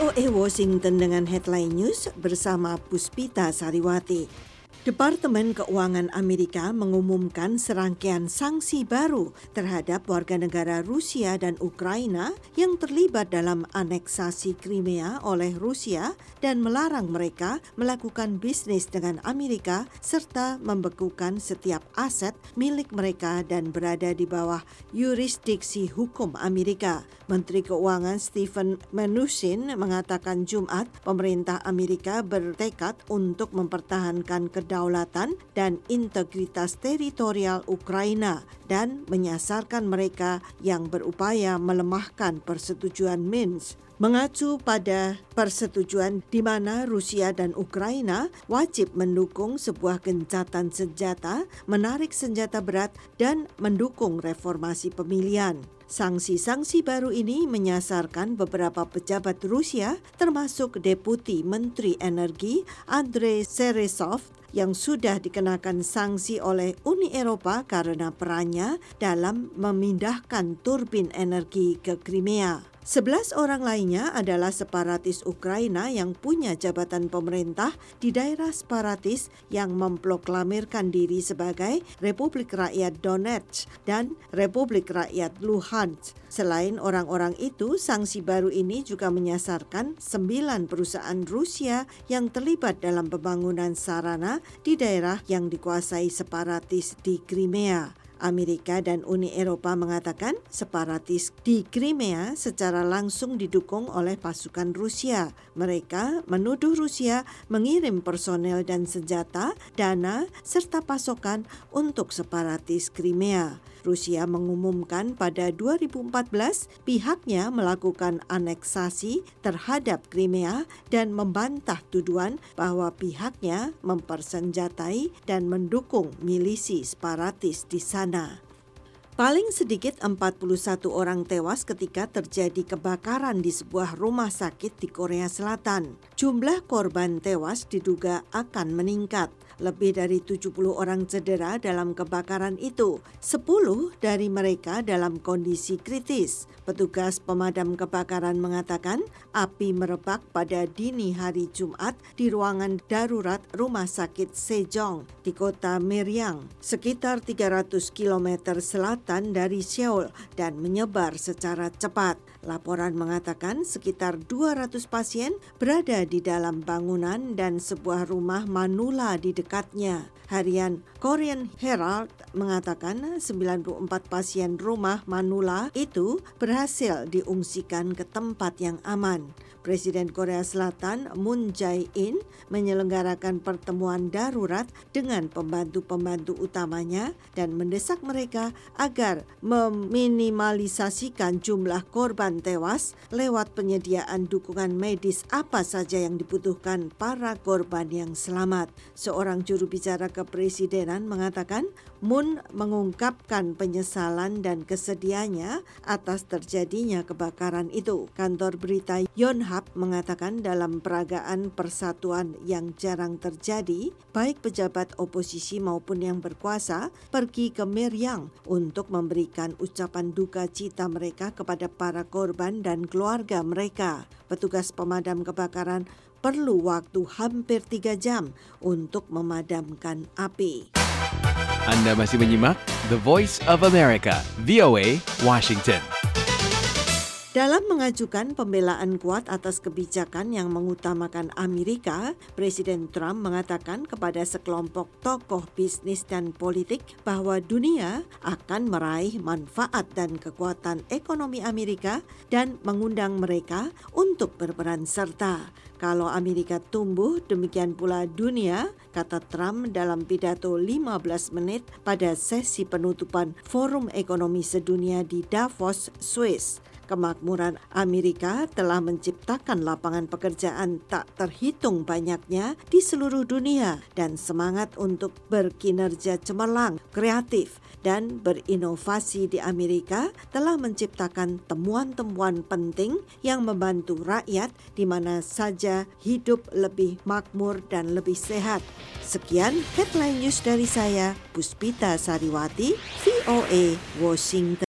VOA Washington dengan headline news bersama Puspita Sariwati. Departemen Keuangan Amerika mengumumkan serangkaian sanksi baru terhadap warga negara Rusia dan Ukraina yang terlibat dalam aneksasi Crimea oleh Rusia dan melarang mereka melakukan bisnis dengan Amerika serta membekukan setiap aset milik mereka dan berada di bawah yurisdiksi hukum Amerika. Menteri Keuangan Steven Mnuchin mengatakan Jumat pemerintah Amerika bertekad untuk mempertahankan kedaulatan dan integritas teritorial Ukraina dan menyasarkan mereka yang berupaya melemahkan persetujuan Minsk. Mengacu pada persetujuan di mana Rusia dan Ukraina wajib mendukung sebuah gencatan senjata, menarik senjata berat, dan mendukung reformasi pemilihan. Sanksi-sanksi baru ini menyasarkan beberapa pejabat Rusia termasuk Deputi Menteri Energi Andrei Seresov yang sudah dikenakan sanksi oleh Uni Eropa karena perannya dalam memindahkan turbin energi ke Crimea. 11 orang lainnya adalah separatis Ukraina yang punya jabatan pemerintah di daerah separatis yang memproklamirkan diri sebagai Republik Rakyat Donetsk dan Republik Rakyat Luhansk. Selain orang-orang itu, sanksi baru ini juga menyasarkan 9 perusahaan Rusia yang terlibat dalam pembangunan sarana di daerah yang dikuasai separatis di Crimea. Amerika dan Uni Eropa mengatakan separatis di Crimea secara langsung didukung oleh pasukan Rusia. Mereka menuduh Rusia mengirim personel dan senjata, dana, serta pasokan untuk separatis Crimea. Rusia mengumumkan pada 2014 pihaknya melakukan aneksasi terhadap Crimea dan membantah tuduhan bahwa pihaknya mempersenjatai dan mendukung milisi separatis di sana. Paling sedikit 41 orang tewas ketika terjadi kebakaran di sebuah rumah sakit di Korea Selatan. Jumlah korban tewas diduga akan meningkat. Lebih dari 70 orang cedera dalam kebakaran itu. 10 dari mereka dalam kondisi kritis. Petugas pemadam kebakaran mengatakan api merebak pada dini hari Jumat di ruangan darurat Rumah Sakit Sejong di kota Miryang, sekitar 300 km selatan dari Seoul dan menyebar secara cepat. Laporan mengatakan sekitar 200 pasien berada di dalam bangunan dan sebuah rumah manula di dekatnya. Harian Korean Herald mengatakan 94 pasien rumah manula itu berhasil diungsikan ke tempat yang aman. Presiden Korea Selatan Moon Jae-in menyelenggarakan pertemuan darurat dengan pembantu-pembantu utamanya dan mendesak mereka agar meminimalisasikan jumlah korban tewas lewat penyediaan dukungan medis apa saja yang dibutuhkan para korban yang selamat. Seorang juru bicara kepresidenan mengatakan Moon mengungkapkan penyesalan dan kesedihannya atas terjadinya kebakaran itu. Kantor berita Yonhap mengatakan dalam peragaan persatuan yang jarang terjadi, baik pejabat oposisi maupun yang berkuasa pergi ke Miryang untuk memberikan ucapan duka cita mereka kepada para korban dan keluarga mereka. Petugas pemadam kebakaran perlu waktu hampir 3 jam untuk memadamkan api. Anda masih menyimak The Voice of America, VOA, Washington. Dalam mengajukan pembelaan kuat atas kebijakan yang mengutamakan Amerika, Presiden Trump mengatakan kepada sekelompok tokoh bisnis dan politik bahwa dunia akan meraih manfaat dan kekuatan ekonomi Amerika dan mengundang mereka untuk berperan serta. Kalau Amerika tumbuh, demikian pula dunia, kata Trump dalam pidato 15 menit pada sesi penutupan Forum Ekonomi Sedunia di Davos, Swiss. Kemakmuran Amerika telah menciptakan lapangan pekerjaan tak terhitung banyaknya di seluruh dunia dan semangat untuk berkinerja cemerlang, kreatif, dan berinovasi di Amerika telah menciptakan temuan-temuan penting yang membantu rakyat di mana saja hidup lebih makmur dan lebih sehat. Sekian headline news dari saya, Puspita Sariwati, VOA, Washington.